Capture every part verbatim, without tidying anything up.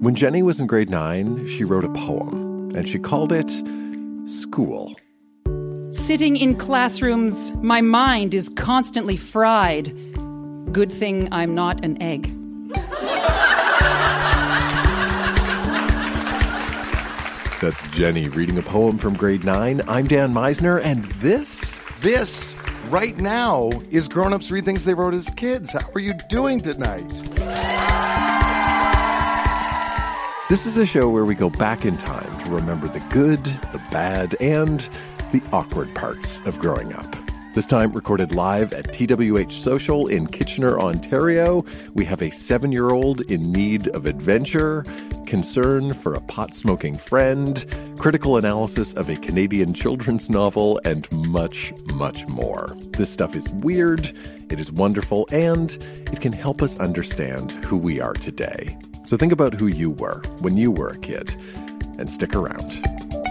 When Jenny was in grade nine, she wrote a poem, and she called it School. Sitting in classrooms, my mind is constantly fried. Good thing I'm not an egg. That's Jenny reading a poem from grade nine. I'm Dan Meisner, and this... This, right now, is Grown Ups Read Things They Wrote as Kids. How are you doing tonight? This is a show where we go back in time to remember the good, the bad, and the awkward parts of growing up. This time recorded live at T W H Social in Kitchener, Ontario. We have a seven-year-old in need of adventure, concern for a pot-smoking friend, critical analysis of a Canadian children's novel, and much, much more. This stuff is weird, it is wonderful, and it can help us understand who we are today. So think about who you were when you were a kid, and stick around.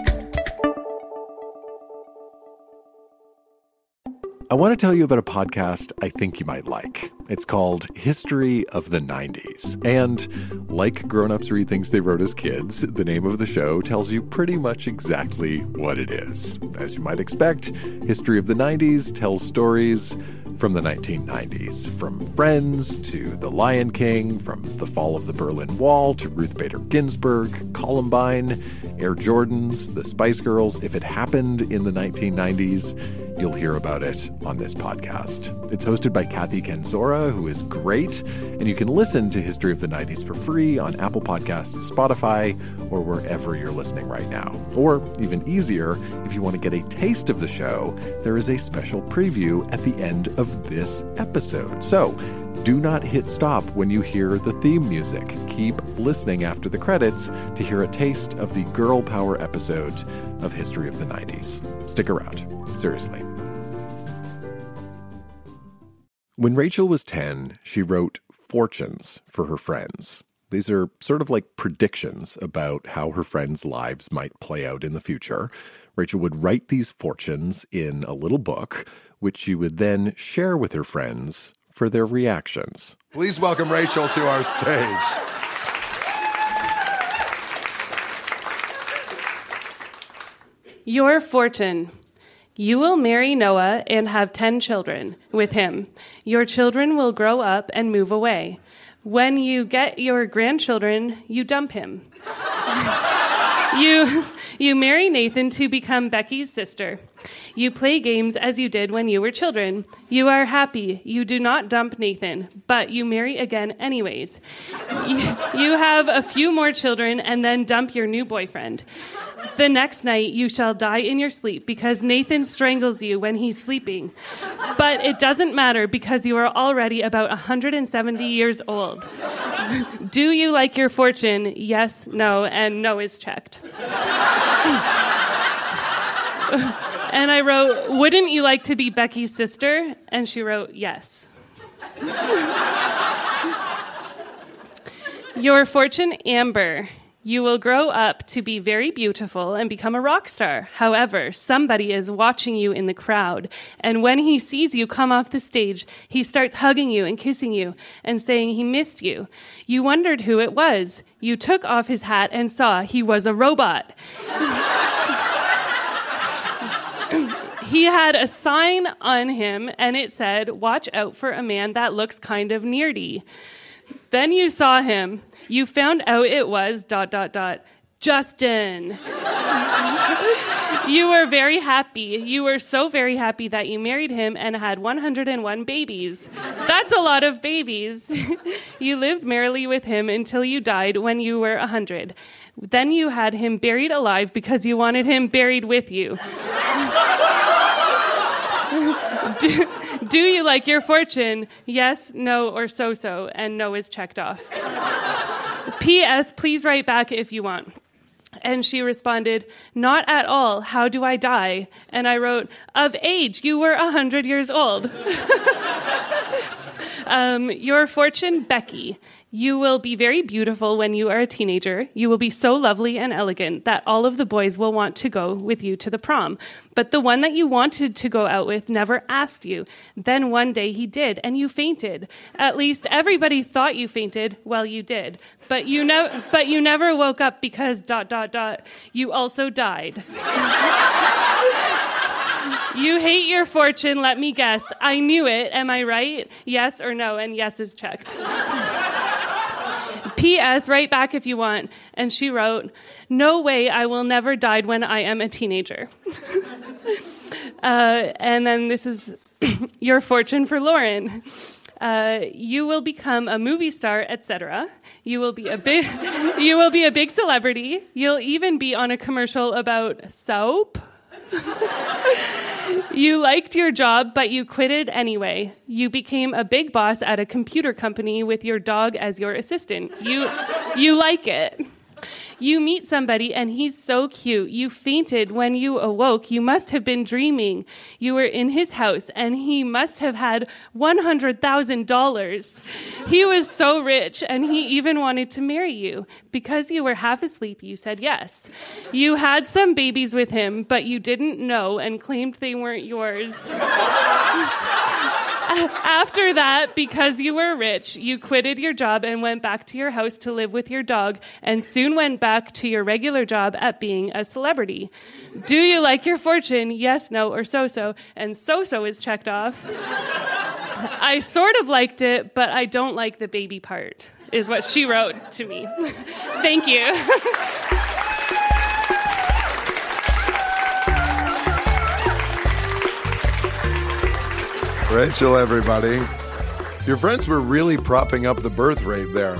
I want to tell you about a podcast I think you might like. It's called History of the nineties. And like Grown Ups Read Things They Wrote as Kids, the name of the show tells you pretty much exactly what it is. As you might expect, History of the nineties tells stories from the nineteen nineties. From Friends to The Lion King, from the fall of the Berlin Wall to Ruth Bader Ginsburg, Columbine, Air Jordans, the Spice Girls. If it happened in the nineteen nineties, you'll hear about it on this podcast. It's hosted by Kathy Kenzora, who is great, and you can listen to History of the nineties for free on Apple Podcasts, Spotify, or wherever you're listening right now. Or even easier, if you want to get a taste of the show, there is a special preview at the end of this episode. So do not hit stop when you hear the theme music. Keep listening after the credits to hear a taste of the girl power episode of History of the nineties. Stick around. Seriously. When Rachel was ten, she wrote fortunes for her friends. These are sort of like predictions about how her friends' lives might play out in the future. Rachel would write these fortunes in a little book, which she would then share with her friends for their reactions. Please welcome Rachel to our stage. Your fortune. You will marry Noah and have ten children with him. Your children will grow up and move away. When you get your grandchildren, you dump him. you, you marry Nathan to become Becky's sister. You play games as you did when you were children. You are happy. You do not dump Nathan, but you marry again anyways. You, you have a few more children and then dump your new boyfriend. The next night you shall die in your sleep because Nathan strangles you when he's sleeping. But it doesn't matter because you are already about one hundred seventy years old. Do you like your fortune? Yes, no, and no is checked. And I wrote, wouldn't you like to be Becky's sister? And she wrote, yes. Your fortune, Amber. You will grow up to be very beautiful and become a rock star. However, somebody is watching you in the crowd, and when he sees you come off the stage, he starts hugging you and kissing you and saying he missed you. You wondered who it was. You took off his hat and saw he was a robot. He had a sign on him, and it said, watch out for a man that looks kind of nerdy. Then you saw him. You found out it was dot, dot, dot, Justin. You were very happy. You were so very happy that you married him and had one hundred one babies. That's a lot of babies. You lived merrily with him until you died when you were one hundred. Then you had him buried alive because you wanted him buried with you. do, do you like your fortune? Yes, no, or so-so, and no is checked off. P S. Please write back if you want. And she responded, not at all. How do I die? And I wrote, of age, you were one hundred years old. Um, your fortune, Becky. You will be very beautiful when you are a teenager. You will be so lovely and elegant that all of the boys will want to go with you to the prom. But the one that you wanted to go out with never asked you. Then one day he did, and you fainted. At least everybody thought you fainted. Well, you did. But you, ne- but you never woke up because dot, dot, dot, you also died. You hate your fortune, let me guess. I knew it. Am I right? Yes or no? And yes is checked. P S. Write back if you want. And she wrote, no way, I will never die when I am a teenager. uh, and then this is your fortune for Lauren. Uh, you will become a movie star, et cetera. You will be a big, you will be a big celebrity. You'll even be on a commercial about soap. You liked your job, but you quit it anyway. You became a big boss at a computer company with your dog as your assistant. You, you like it. You meet somebody and he's so cute. You fainted when you awoke. You must have been dreaming. You were in his house and he must have had one hundred thousand dollars. He was so rich and he even wanted to marry you. Because you were half asleep, you said yes. You had some babies with him, but you didn't know and claimed they weren't yours. After that, because you were rich, you quitted your job and went back to your house to live with your dog and soon went back to your regular job at being a celebrity. Do you like your fortune? Yes, no, or so-so. And so-so is checked off. I sort of liked it, but I don't like the baby part, is what she wrote to me. Thank you. Rachel, everybody. Your friends were really propping up the birth rate there.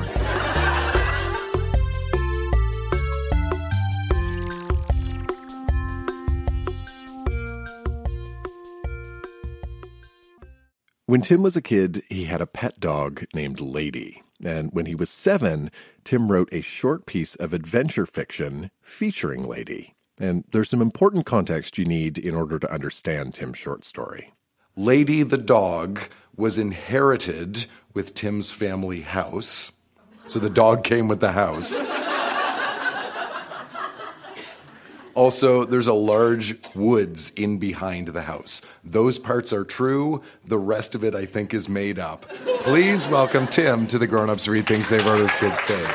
When Tim was a kid, he had a pet dog named Lady. And when he was seven, Tim wrote a short piece of adventure fiction featuring Lady. And there's some important context you need in order to understand Tim's short story. Lady the dog was inherited with Tim's family house. So the dog came with the house. Also, there's a large woods in behind the house. Those parts are true. The rest of it, I think, is made up. Please welcome Tim to the Grown Ups Read Things They Wrote as Kids stage.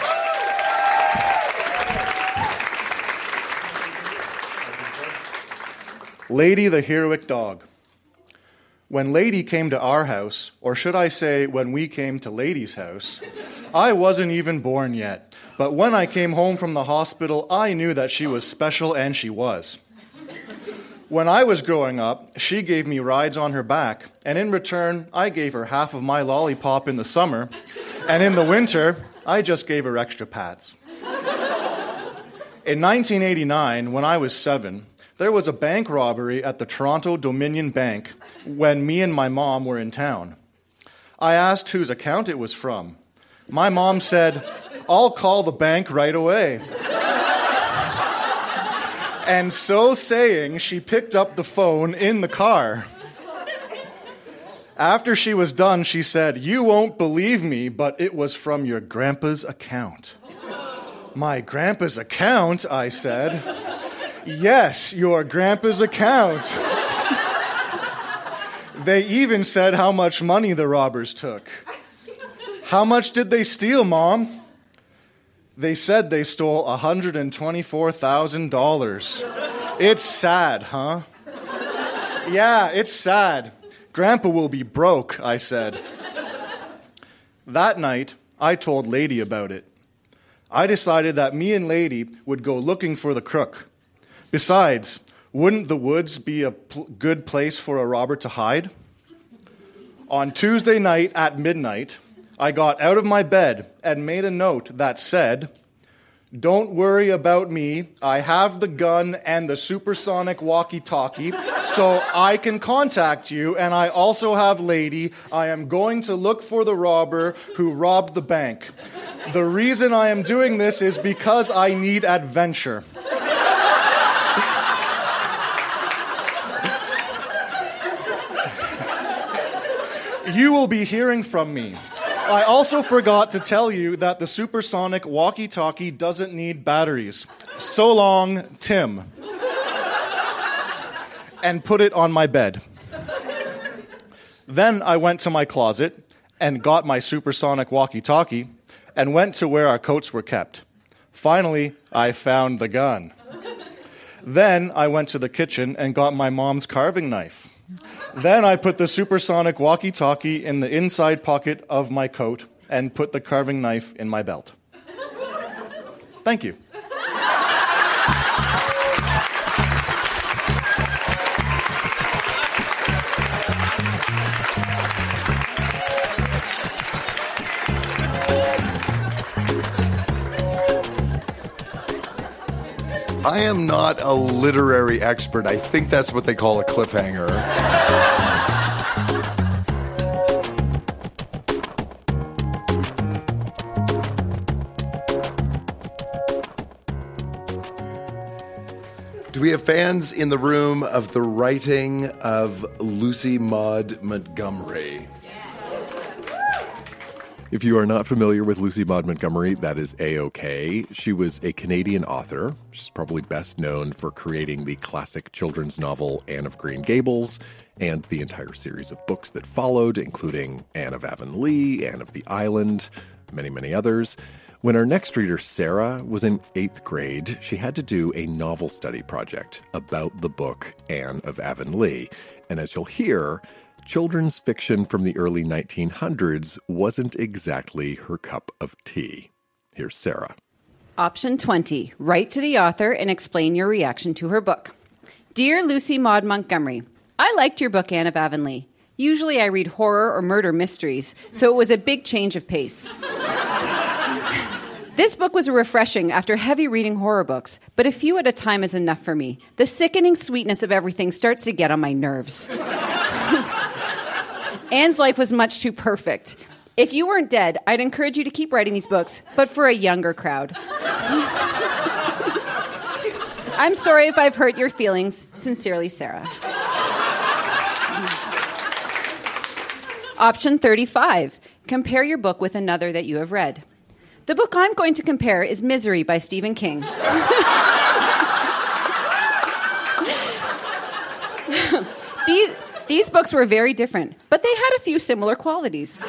Lady the heroic dog. When Lady came to our house, or should I say when we came to Lady's house, I wasn't even born yet. But when I came home from the hospital, I knew that she was special, and she was. When I was growing up, she gave me rides on her back, and in return, I gave her half of my lollipop in the summer, and in the winter, I just gave her extra pats. In nineteen eighty-nine, when I was seven, there was a bank robbery at the Toronto Dominion Bank when me and my mom were in town. I asked whose account it was from. My mom said, "I'll call the bank right away." And so saying, she picked up the phone in the car. After she was done, she said, "You won't believe me, but it was from your grandpa's account." "My grandpa's account?" I said. "Yes, your grandpa's account." They even said how much money the robbers took. "How much did they steal, Mom?" They said they stole one hundred twenty-four thousand dollars. It's sad, huh? Yeah, it's sad. Grandpa will be broke, I said. That night, I told Lady about it. I decided that me and Lady would go looking for the crook. Besides, wouldn't the woods be a pl- good place for a robber to hide? On Tuesday night at midnight, I got out of my bed and made a note that said, "Don't worry about me. I have the gun and the supersonic walkie-talkie, so I can contact you, and I also have Lady. I am going to look for the robber who robbed the bank. The reason I am doing this is because I need adventure." You will be hearing from me. I also forgot to tell you that the supersonic walkie-talkie doesn't need batteries. So long, Tim. And put it on my bed. Then I went to my closet and got my supersonic walkie-talkie and went to where our coats were kept. Finally, I found the gun. Then I went to the kitchen and got my mom's carving knife. Then I put the supersonic walkie-talkie in the inside pocket of my coat and put the carving knife in my belt. Thank you. I am not a literary expert. I think that's what they call a cliffhanger. Do we have fans in the room of the writing of Lucy Maud Montgomery? If you are not familiar with Lucy Maud Montgomery, that is A-OK. She was a Canadian author. She's probably best known for creating the classic children's novel Anne of Green Gables and the entire series of books that followed, including Anne of Avonlea, Anne of the Island, many, many others. When our next reader, Sarah, was in eighth grade, she had to do a novel study project about the book Anne of Avonlea. And as you'll hear, children's fiction from the early nineteen hundreds wasn't exactly her cup of tea. Here's Sarah. Option twenty. Write to the author and explain your reaction to her book. Dear Lucy Maud Montgomery, I liked your book, Anne of Avonlea. Usually I read horror or murder mysteries, so it was a big change of pace. This book was refreshing after heavy reading horror books, but a few at a time is enough for me. The sickening sweetness of everything starts to get on my nerves. Anne's life was much too perfect. If you weren't dead, I'd encourage you to keep writing these books, but for a younger crowd. I'm sorry if I've hurt your feelings. Sincerely, Sarah. Option thirty-five. Compare your book with another that you have read. The book I'm going to compare is Misery by Stephen King. these, these books were very different, but they had a few similar qualities.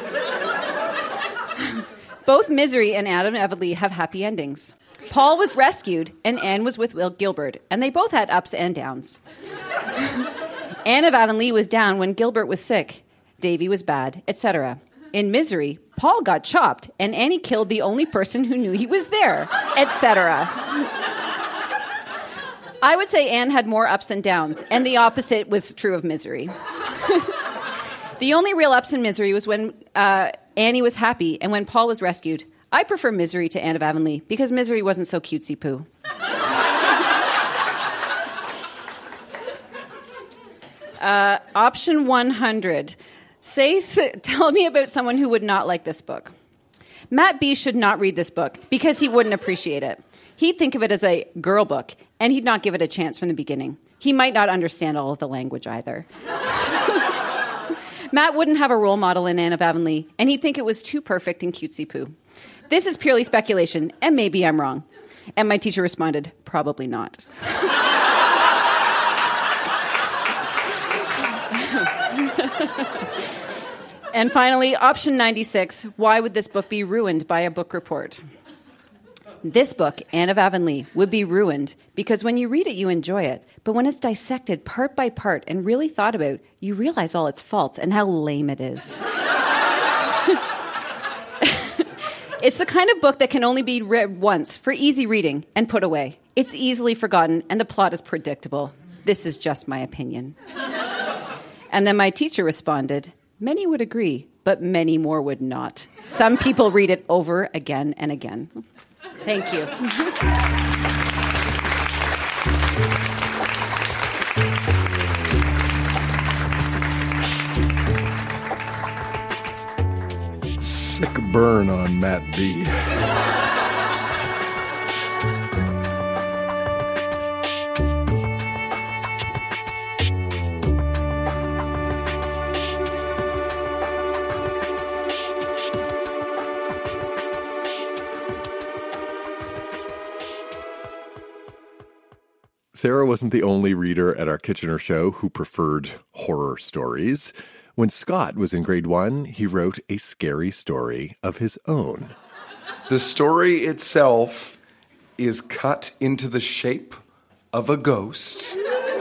Both Misery and Anne of Avonlea have happy endings. Paul was rescued, and Anne was with Will Gilbert, and they both had ups and downs. Anne of Avonlea was down when Gilbert was sick, Davy was bad, et cetera. In Misery, Paul got chopped, and Annie killed the only person who knew he was there, et cetera. I would say Anne had more ups and downs, and the opposite was true of Misery. The only real ups in Misery was when uh, Annie was happy and when Paul was rescued. I prefer Misery to Anne of Avonlea because Misery wasn't so cutesy-poo. uh, option one hundred. Say, tell me about someone who would not like this book. Matt B. should not read this book because he wouldn't appreciate it. He'd think of it as a girl book, and he'd not give it a chance from the beginning. He might not understand all of the language either. Matt wouldn't have a role model in Anne of Avonlea, and he'd think it was too perfect and cutesy-poo. This is purely speculation, and maybe I'm wrong. And my teacher responded, probably not. And finally, option ninety-six, why would this book be ruined by a book report? This book, Anne of Avonlea, would be ruined because when you read it, you enjoy it. But when it's dissected part by part and really thought about, you realize all its faults and how lame it is. It's the kind of book that can only be read once for easy reading and put away. It's easily forgotten and the plot is predictable. This is just my opinion. And then my teacher responded, many would agree, but many more would not. Some people read it over again and again. Thank you. Sick burn on Matt B. Sarah wasn't the only reader at our Kitchener show who preferred horror stories. When Scott was in grade one, he wrote a scary story of his own. The story itself is cut into the shape of a ghost.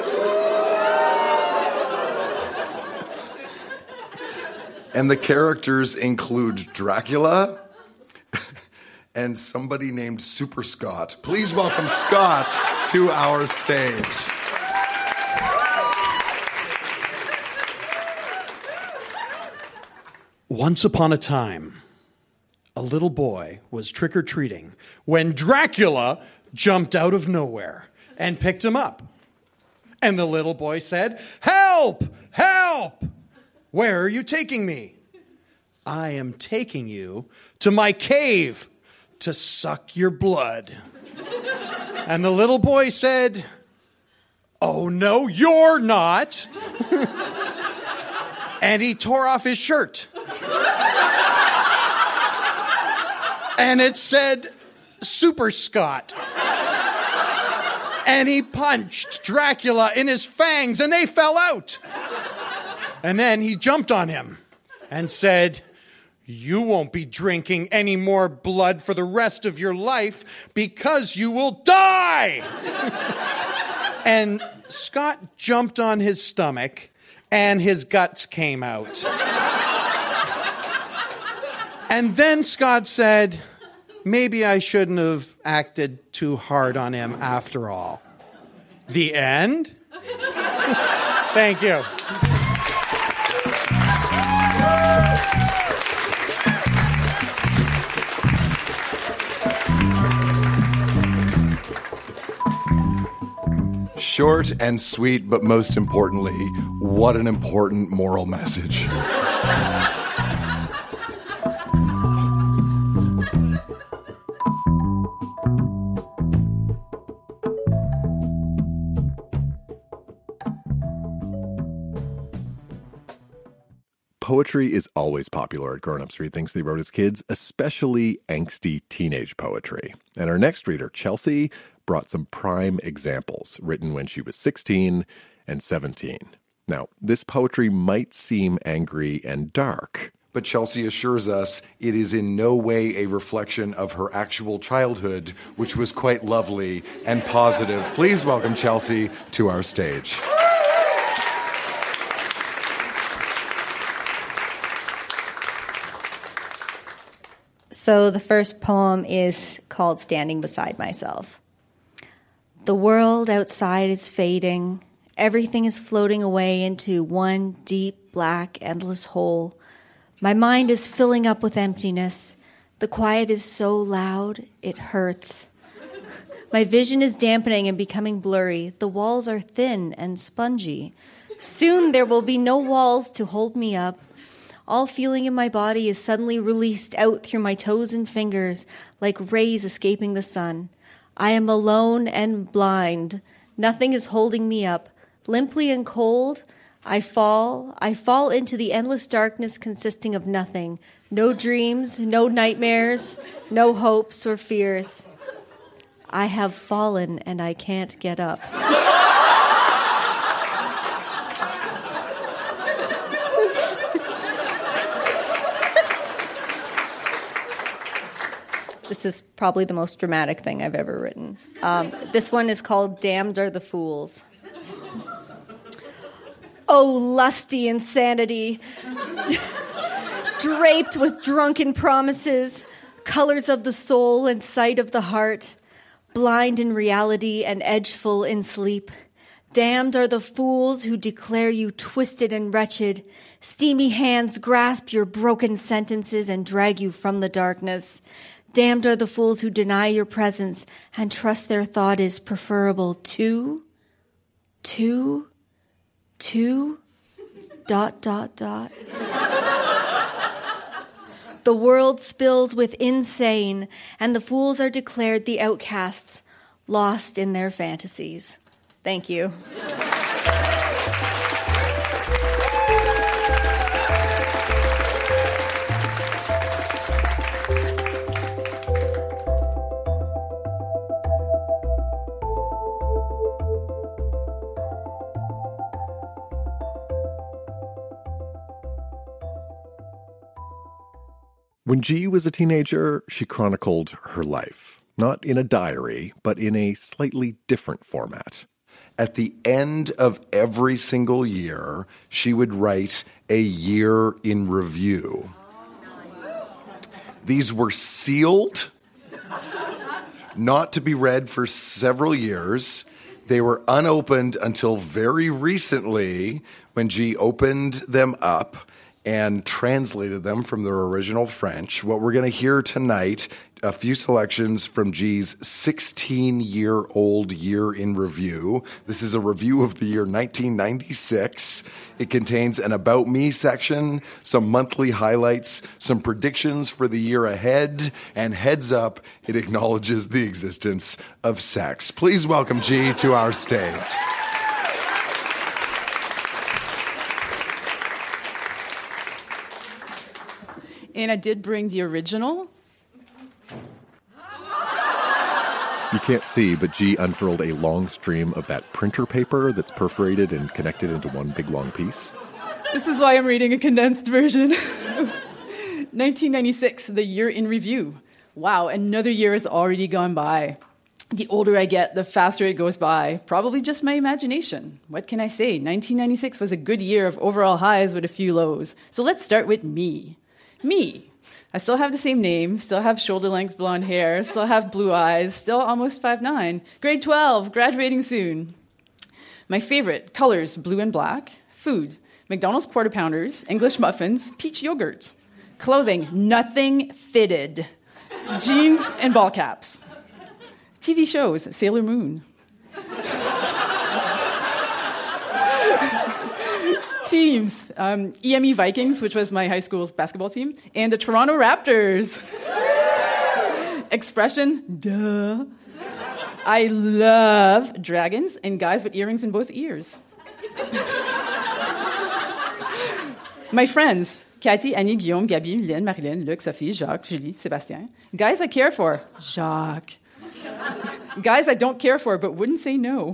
And the characters include Dracula and somebody named Super Scott. Please welcome Scott to our stage. Once upon a time, a little boy was trick-or-treating when Dracula jumped out of nowhere and picked him up. And the little boy said, "Help! Help! Where are you taking me?" "I am taking you to my cave to suck your blood." And the little boy said, "Oh, no, you're not." And he tore off his shirt. And it said, "Super Scott." And he punched Dracula in his fangs, and they fell out. And then he jumped on him and said, "You won't be drinking any more blood for the rest of your life because you will die." And Scott jumped on his stomach, and his guts came out. And then Scott said, "Maybe I shouldn't have acted too hard on him after all." The end? Thank you. Short and sweet, but most importantly, what an important moral message. Poetry is always popular at Grown Ups Read Things They Wrote as Kids, especially angsty teenage poetry. And our next reader, Chelsea, brought some prime examples written when she was sixteen and seventeen. Now, this poetry might seem angry and dark, but Chelsea assures us it is in no way a reflection of her actual childhood, which was quite lovely and positive. Please welcome Chelsea to our stage. So the first poem is called Standing Beside Myself. The world outside is fading. Everything is floating away into one deep, black, endless hole. My mind is filling up with emptiness. The quiet is so loud, it hurts. My vision is dampening and becoming blurry. The walls are thin and spongy. Soon there will be no walls to hold me up. All feeling in my body is suddenly released out through my toes and fingers like rays escaping the sun. I am alone and blind. Nothing is holding me up. Limply and cold, I fall. I fall into the endless darkness consisting of nothing. No dreams, no nightmares, no hopes or fears. I have fallen and I can't get up. This is probably the most dramatic thing I've ever written. Um, this one is called Damned Are the Fools. Oh, lusty insanity, draped with drunken promises, colors of the soul and sight of the heart, blind in reality and edgeful in sleep. Damned are the fools who declare you twisted and wretched. Steamy hands grasp your broken sentences and drag you from the darkness. Damned are the fools who deny your presence and trust their thought is preferable to, to, to, dot, dot, dot. The world spills with insane, and the fools are declared the outcasts, lost in their fantasies. Thank you. When G was a teenager, she chronicled her life, not in a diary, but in a slightly different format. At the end of every single year, she would write a year in review. These were sealed, not to be read for several years. They were unopened until very recently when G opened them up and translated them from their original French. What we're going to hear tonight, a few selections from G's sixteen-year-old year in review. This is a review of the year nineteen ninety-six. It contains an About Me section, some monthly highlights, some predictions for the year ahead, and heads up, it acknowledges the existence of sex. Please welcome G to our stage. And I did bring the original. You can't see, but G unfurled a long stream of that printer paper that's perforated and connected into one big long piece. This is why I'm reading a condensed version. nineteen ninety-six, the year in review. Wow, another year has already gone by. The older I get, the faster it goes by. Probably just my imagination. What can I say? nineteen ninety-six was a good year of overall highs with a few lows. So let's start with me. Me. I still have the same name, still have shoulder-length blonde hair, still have blue eyes, still almost five nine. Grade twelve, graduating soon. My favorite, colors, blue and black. Food, McDonald's Quarter Pounders, English muffins, peach yogurt. Clothing, nothing fitted. Jeans and ball caps. T V shows, Sailor Moon. Teams, um, E M E Vikings, which was my high school's basketball team, and the Toronto Raptors. Expression, duh. I love dragons and guys with earrings in both ears. My friends, Cathy, Annie, Guillaume, Gabi, Lynn, Marilyn, Luc, Sophie, Jacques, Julie, Sébastien. Guys I care for, Jacques. Guys I don't care for but wouldn't say no.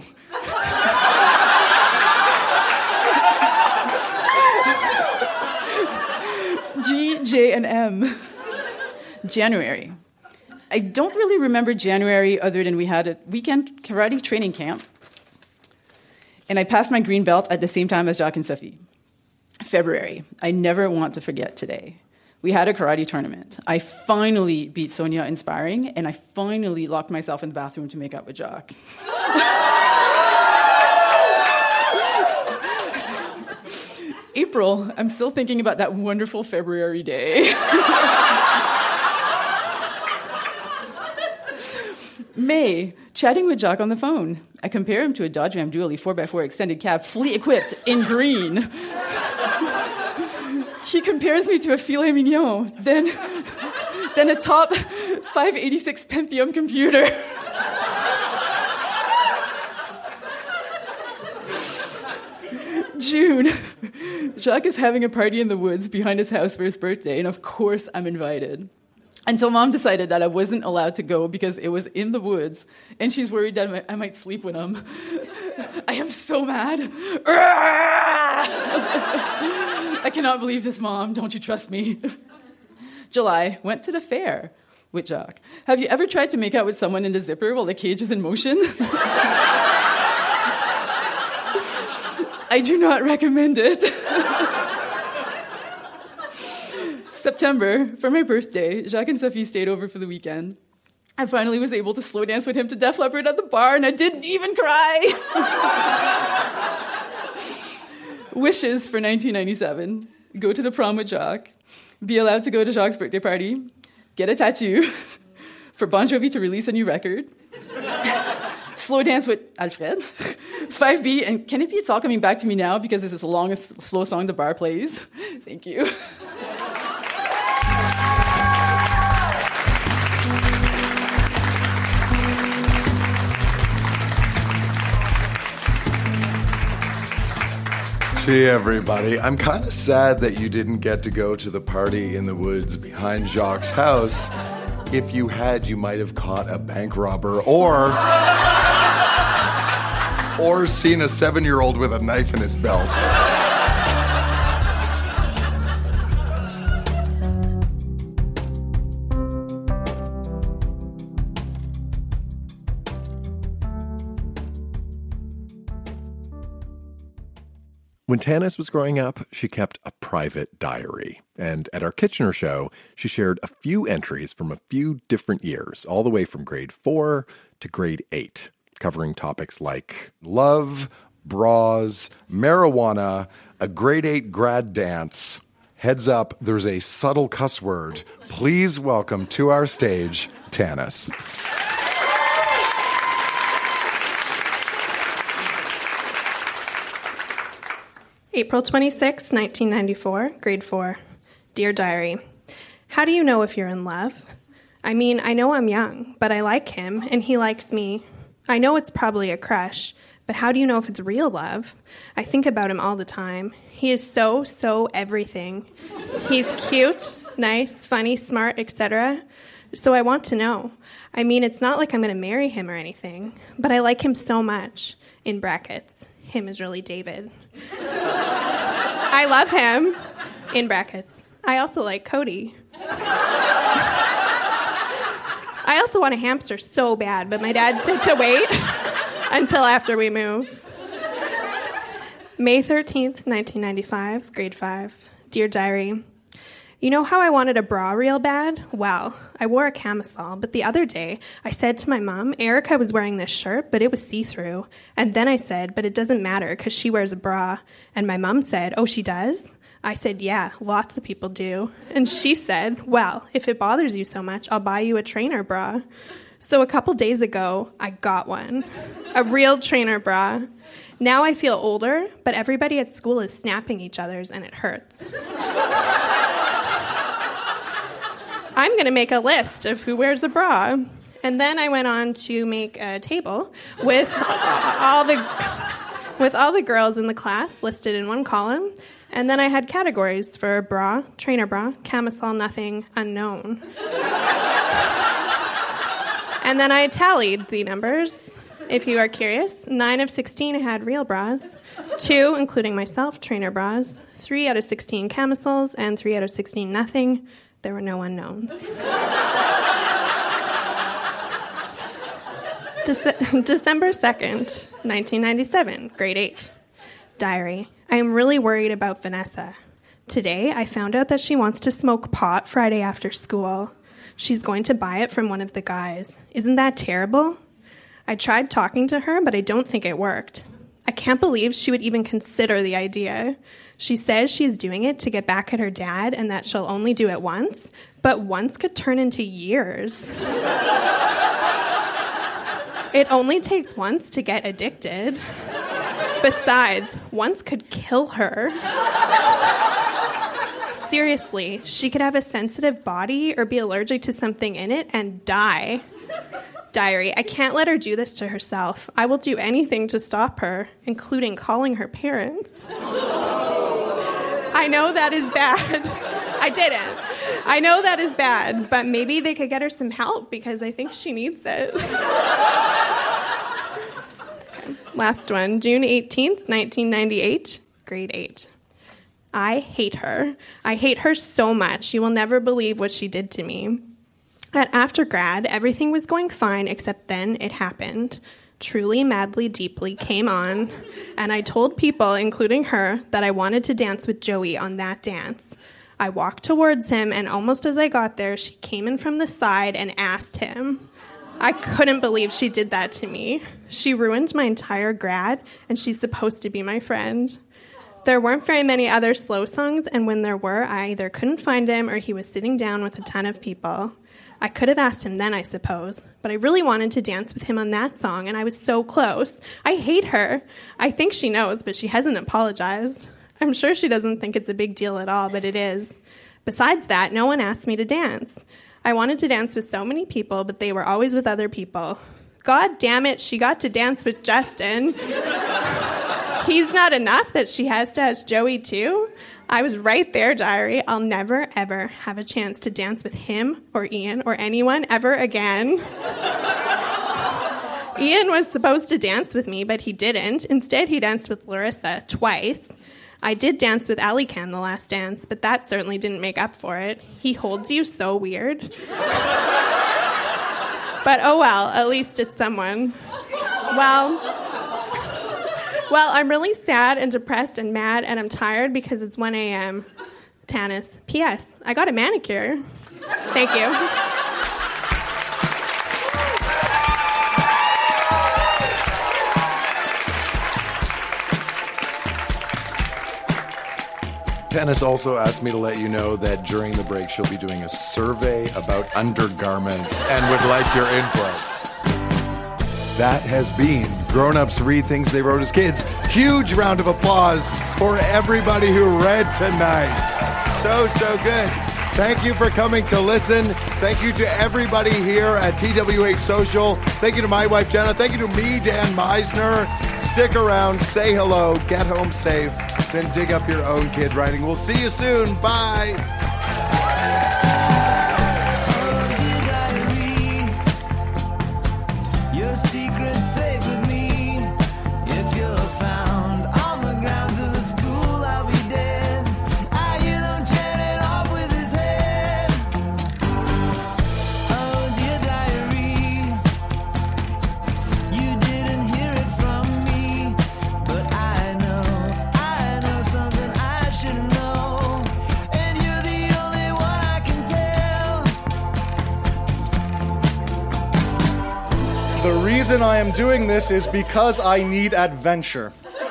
G, J, and M. January. I don't really remember January other than we had a weekend karate training camp. And I passed my green belt at the same time as Jacques and Sophie. February. I never want to forget today. We had a karate tournament. I finally beat Sonia in sparring, and I finally locked myself in the bathroom to make up with Jacques. April, I'm still thinking about that wonderful February day. May, chatting with Jacques on the phone. I compare him to a Dodge Ram Dually four by four extended cab, fully equipped in green. He compares me to a filet mignon, then, then a top five eighty-six Pentium computer. June, Jacques is having a party in the woods behind his house for his birthday, and of course I'm invited. Until Mom decided that I wasn't allowed to go because it was in the woods, and she's worried that I might sleep with him. I am so mad. I cannot believe this, Mom. Don't you trust me? July, went to the fair with Jacques. Have you ever tried to make out with someone in the zipper while the cage is in motion? I do not recommend it. September, for my birthday, Jacques and Sophie stayed over for the weekend. I finally was able to slow dance with him to Def Leppard at the bar, and I didn't even cry. Wishes for nineteen ninety-seven. Go to the prom with Jacques. Be allowed to go to Jacques' birthday party. Get a tattoo. For Bon Jovi to release a new record. Slow dance with Alfred. five B, and can it be It's All Coming Back to Me Now because this is the longest slow song the bar plays? Thank you. Gee, everybody. I'm kind of sad that you didn't get to go to the party in the woods behind Jacques' house. If you had, you might have caught a bank robber or... or seen a seven-year-old with a knife in his belt. When Tanis was growing up, she kept a private diary. And at our Kitchener show, she shared a few entries from a few different years, all the way from grade four to grade eight, covering topics like love, bras, marijuana, a grade eight grad dance. Heads up, there's a subtle cuss word. Please welcome to our stage, Tanis. April twenty-sixth, nineteen ninety-four, grade four. Dear Diary, how do you know if you're in love? I mean, I know I'm young, but I like him, and he likes me. I know it's probably a crush, but how do you know if it's real love? I think about him all the time. He is so, so everything. He's cute, nice, funny, smart, et cetera. So I want to know. I mean, it's not like I'm going to marry him or anything, but I like him so much. In brackets, him is really David. I love him. In brackets. I also like Cody. I also want a hamster so bad, but my dad said to wait until after we move. May thirteenth, nineteen ninety-five, grade five. Dear Diary, you know how I wanted a bra real bad? Well, I wore a camisole, but the other day I said to my mom, Erica was wearing this shirt, but it was see-through. And then I said, but it doesn't matter because she wears a bra. And my mom said, oh, she does? I said, yeah, lots of people do. And she said, well, if it bothers you so much, I'll buy you a trainer bra. So a couple days ago, I got one, a real trainer bra. Now I feel older, but everybody at school is snapping each other's and it hurts. I'm going to make a list of who wears a bra. And then I went on to make a table with all the with all the girls in the class listed in one column. And then I had categories for bra, trainer bra, camisole, nothing, unknown. And then I tallied the numbers, if you are curious. Nine of sixteen had real bras. Two, including myself, trainer bras. Three out of sixteen camisoles, and three out of sixteen nothing. There were no unknowns. Dece- December second, nineteen ninety-seven, grade eight. Diary, I am really worried about Vanessa. Today, I found out that she wants to smoke pot Friday after school. She's going to buy it from one of the guys. Isn't that terrible? I tried talking to her, but I don't think it worked. I can't believe she would even consider the idea. She says she's doing it to get back at her dad and that she'll only do it once, but once could turn into years. It only takes once to get addicted. Besides, once could kill her. Seriously, she could have a sensitive body or be allergic to something in it and die. Diary, I can't let her do this to herself. I will do anything to stop her, including calling her parents. I know that is bad. I didn't. I know that is bad, but maybe they could get her some help because I think she needs it. Okay, last one, June eighteenth, nineteen ninety-eight, grade eight. I hate her. I hate her so much. You will never believe what she did to me. At aftergrad, everything was going fine, except then it happened. Truly, Madly, Deeply came on, and I told people, including her, that I wanted to dance with Joey on that dance. I walked towards him, and almost as I got there, she came in from the side and asked him. I couldn't believe she did that to me. She ruined my entire grad, and she's supposed to be my friend. There weren't very many other slow songs, and when there were, I either couldn't find him or he was sitting down with a ton of people. I could have asked him then, I suppose, but I really wanted to dance with him on that song, and I was so close. I hate her. I think she knows, but she hasn't apologized. I'm sure she doesn't think it's a big deal at all, but it is. Besides that, no one asked me to dance. I wanted to dance with so many people, but they were always with other people. God damn it, she got to dance with Justin. He's not enough that she has to ask Joey too? I was right there, Diary. I'll never, ever have a chance to dance with him or Ian or anyone ever again. Ian was supposed to dance with me, but he didn't. Instead, he danced with Larissa twice. I did dance with Alican the last dance, but that certainly didn't make up for it. He holds you so weird. But oh well, at least it's someone. Well, Well, I'm really sad and depressed and mad, and I'm tired because it's one a.m. Tanis. P S. I got a manicure. Thank you. Tanis also asked me to let you know that during the break she'll be doing a survey about undergarments and would like your input. That has been Grown Ups Read Things They Wrote as Kids. Huge round of applause for everybody who read tonight. So, so good. Thank you for coming to listen. Thank you to everybody here at T W H Social. Thank you to my wife, Jenna. Thank you to me, Dan Meisner. Stick around, say hello, get home safe, then dig up your own kid writing. We'll see you soon. Bye. The reason I am doing this is because I need adventure.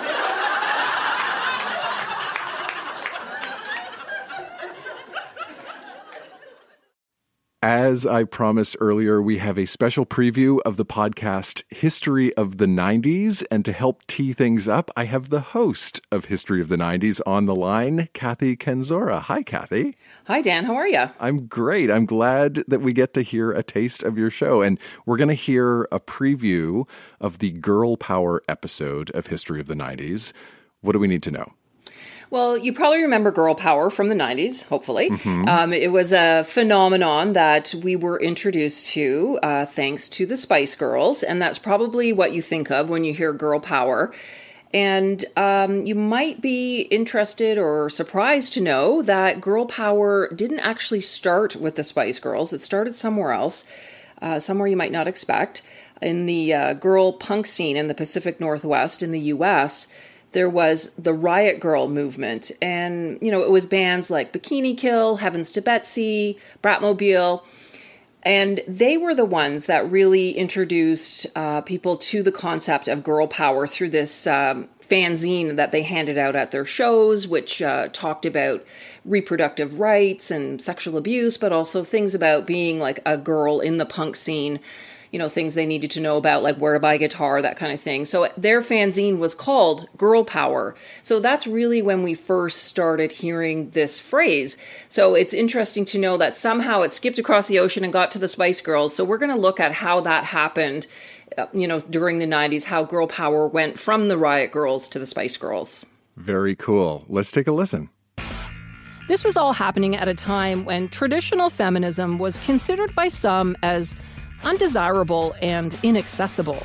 As I promised earlier, we have a special preview of the podcast History of the nineties. And to help tee things up, I have the host of History of the nineties on the line, Kathy Kenzora. Hi, Kathy. Hi, Dan. How are you? I'm great. I'm glad that we get to hear a taste of your show. And we're going to hear a preview of the Girl Power episode of History of the nineties. What do we need to know? Well, you probably remember Girl Power from the nineties, hopefully. Mm-hmm. Um, it was a phenomenon that we were introduced to uh, thanks to the Spice Girls, and that's probably what you think of when you hear Girl Power. And um, you might be interested or surprised to know that Girl Power didn't actually start with the Spice Girls. It started somewhere else, uh, somewhere you might not expect. In the uh, girl punk scene in the Pacific Northwest in the U S, there was the Riot Girl movement. And, you know, it was bands like Bikini Kill, Heavens to Betsy, Bratmobile. And they were the ones that really introduced uh, people to the concept of girl power through this um, fanzine that they handed out at their shows, which uh, talked about reproductive rights and sexual abuse, but also things about being like a girl in the punk scene. You know, things they needed to know about, like where to buy a guitar, that kind of thing. So their fanzine was called Girl Power. So that's really when we first started hearing this phrase. So it's interesting to know that somehow it skipped across the ocean and got to the Spice Girls. So we're going to look at how that happened, uh, you know, during the nineties, how Girl Power went from the Riot Girls to the Spice Girls. Very cool. Let's take a listen. This was all happening at a time when traditional feminism was considered by some as undesirable and inaccessible.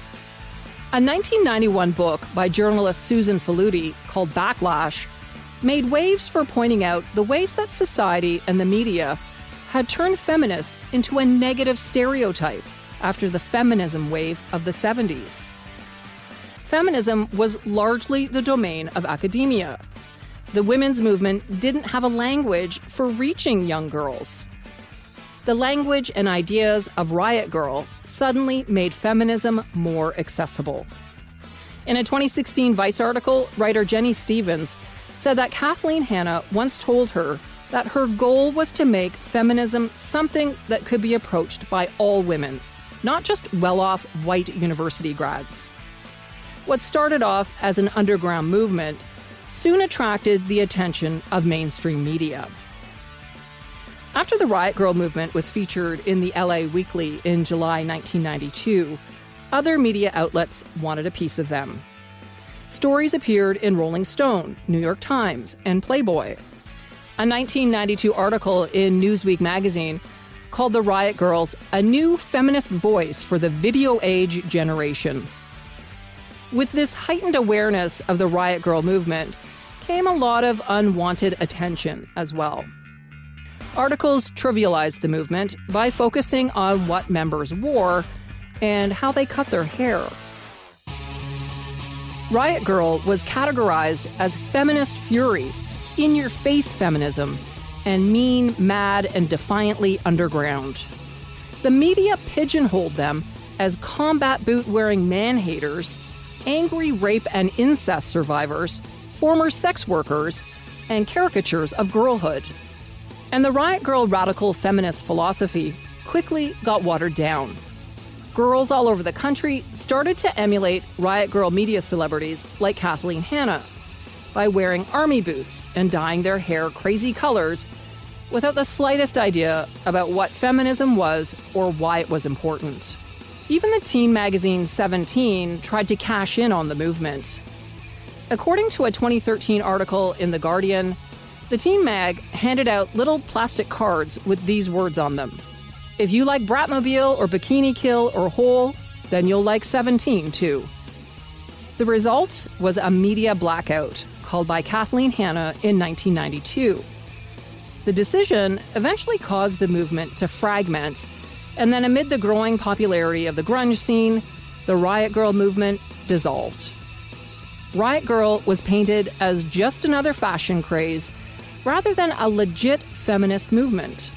A nineteen ninety-one book by journalist Susan Faludi called Backlash made waves for pointing out the ways that society and the media had turned feminists into a negative stereotype after the feminism wave of the seventies. Feminism was largely the domain of academia. The women's movement didn't have a language for reaching young girls. The language and ideas of Riot Girl suddenly made feminism more accessible. In a twenty sixteen Vice article, writer Jenny Stevens said that Kathleen Hanna once told her that her goal was to make feminism something that could be approached by all women, not just well-off white university grads. What started off as an underground movement soon attracted the attention of mainstream media. After the Riot Girl movement was featured in the L A Weekly in July nineteen ninety-two, other media outlets wanted a piece of them. Stories appeared in Rolling Stone, New York Times, and Playboy. A nineteen ninety-two article in Newsweek magazine called the Riot Girls a new feminist voice for the video age generation. With this heightened awareness of the Riot Girl movement came a lot of unwanted attention as well. Articles trivialized the movement by focusing on what members wore and how they cut their hair. Riot Grrrl was categorized as feminist fury, in-your-face feminism, and mean, mad, and defiantly underground. The media pigeonholed them as combat boot-wearing man-haters, angry rape and incest survivors, former sex workers, and caricatures of girlhood. And the Riot Grrrl radical feminist philosophy quickly got watered down. Girls all over the country started to emulate Riot Grrrl media celebrities like Kathleen Hanna by wearing army boots and dyeing their hair crazy colors without the slightest idea about what feminism was or why it was important. Even the teen magazine Seventeen tried to cash in on the movement. According to a twenty thirteen article in The Guardian, the teen mag handed out little plastic cards with these words on them. If you like Bratmobile or Bikini Kill or Hole, then you'll like Seventeen too. The result was a media blackout called by Kathleen Hanna in nineteen ninety-two. The decision eventually caused the movement to fragment, and then amid the growing popularity of the grunge scene, the Riot Grrrl movement dissolved. Riot Grrrl was painted as just another fashion craze rather than a legit feminist movement.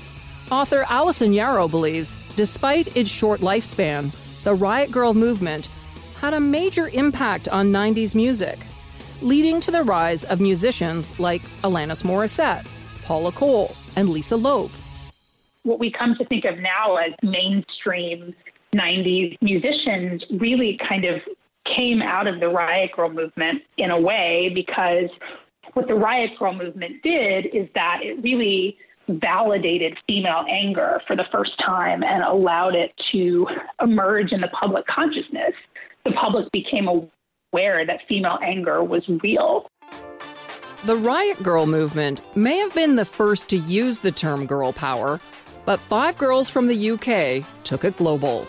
Author Alison Yarrow believes, despite its short lifespan, the Riot Grrrl movement had a major impact on nineties music, leading to the rise of musicians like Alanis Morissette, Paula Cole, and Lisa Loeb. What we come to think of now as mainstream nineties musicians really kind of came out of the Riot Grrrl movement in a way, because what the Riot Grrrl movement did is that it really validated female anger for the first time and allowed it to emerge in the public consciousness. The public became aware that female anger was real. The Riot Grrrl movement may have been the first to use the term girl power, but five girls from the U K took it global.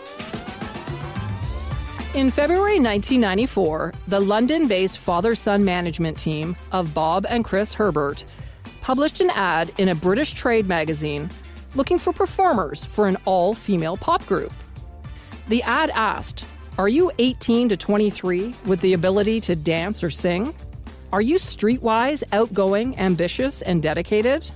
In February nineteen ninety-four, the London-based father-son management team of Bob and Chris Herbert published an ad in a British trade magazine looking for performers for an all-female pop group. The ad asked, "Are you eighteen to twenty-three with the ability to dance or sing? Are you streetwise, outgoing, ambitious, and dedicated?"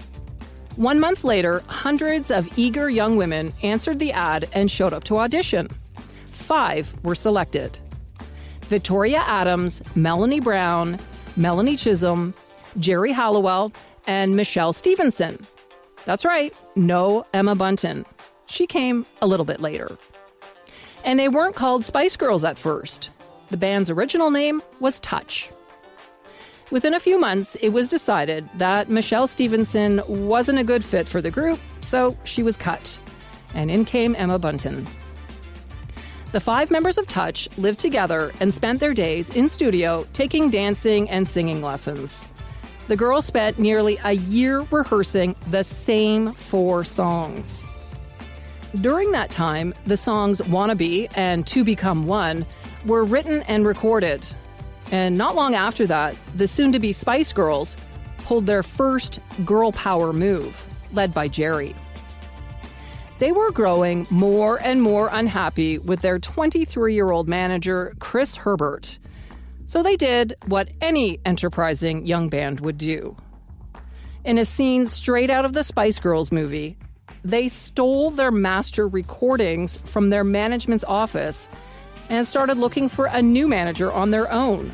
One month later, hundreds of eager young women answered the ad and showed up to audition. Five were selected: Victoria Adams, Melanie Brown, Melanie Chisholm, Jerry Halliwell, and Michelle Stevenson. That's right, no Emma Bunton. She came a little bit later. And they weren't called Spice Girls at first. The band's original name was Touch. Within a few months, it was decided that Michelle Stevenson wasn't a good fit for the group, so she was cut. And in came Emma Bunton. The five members of Touch lived together and spent their days in studio taking dancing and singing lessons. The girls spent nearly a year rehearsing the same four songs. During that time, the songs Wannabe and To Become One were written and recorded. And not long after that, the soon-to-be Spice Girls pulled their first girl power move, led by Jerry. They were growing more and more unhappy with their twenty-three-year-old manager, Chris Herbert. So they did what any enterprising young band would do. In a scene straight out of the Spice Girls movie, they stole their master recordings from their management's office and started looking for a new manager on their own.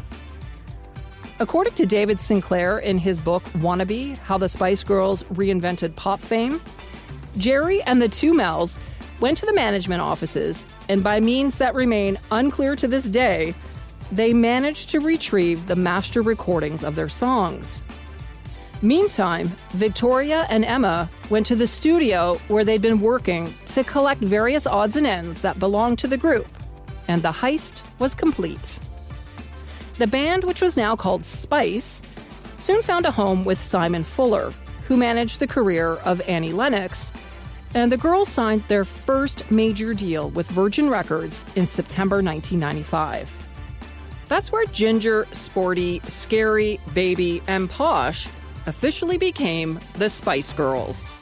According to David Sinclair in his book Wannabe, How the Spice Girls Reinvented Pop Fame, Jerry and the two Mels went to the management offices, and by means that remain unclear to this day, they managed to retrieve the master recordings of their songs. Meantime, Victoria and Emma went to the studio where they'd been working to collect various odds and ends that belonged to the group, and the heist was complete. The band, which was now called Spice, soon found a home with Simon Fuller, who managed the career of Annie Lennox, and the girls signed their first major deal with Virgin Records in September nineteen ninety-five. That's where Ginger, Sporty, Scary, Baby, and Posh officially became the Spice Girls.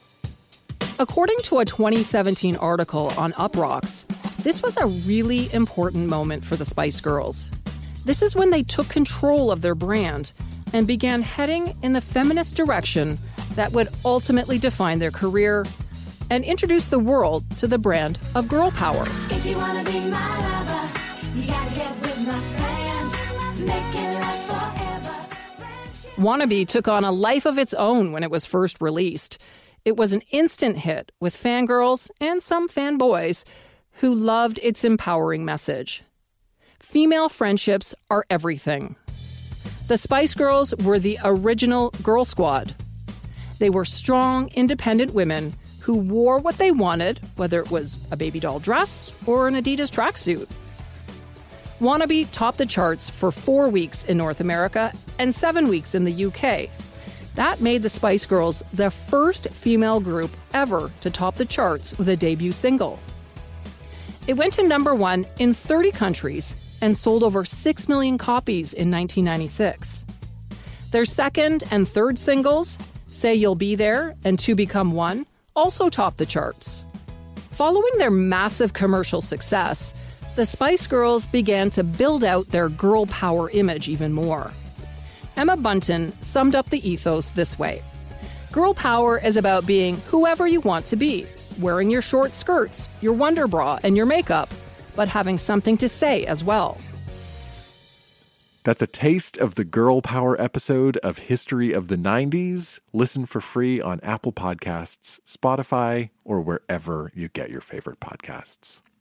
According to a twenty seventeen article on Uproxx, this was a really important moment for the Spice Girls. This is when they took control of their brand and began heading in the feminist direction that would ultimately define their career and introduce the world to the brand of girl power. If you wanna be my lover, you gotta get with my friends, make it last forever. Wannabe took on a life of its own when it was first released. It was an instant hit with fangirls and some fanboys who loved its empowering message. Female friendships are everything. The Spice Girls were the original girl squad. They were strong, independent women who wore what they wanted, whether it was a baby doll dress or an Adidas tracksuit. Wannabe topped the charts for four weeks in North America and seven weeks in the U K. That made the Spice Girls the first female group ever to top the charts with a debut single. It went to number one in thirty countries and sold over six million copies in nineteen ninety-six. Their second and third singles, Say You'll Be There and To Become One, also topped the charts. Following their massive commercial success, the Spice Girls began to build out their girl power image even more. Emma Bunton summed up the ethos this way: girl power is about being whoever you want to be, wearing your short skirts, your Wonder Bra, and your makeup, but having something to say as well. That's a taste of the girl power episode of History of the nineties. Listen for free on Apple Podcasts, Spotify, or wherever you get your favorite podcasts.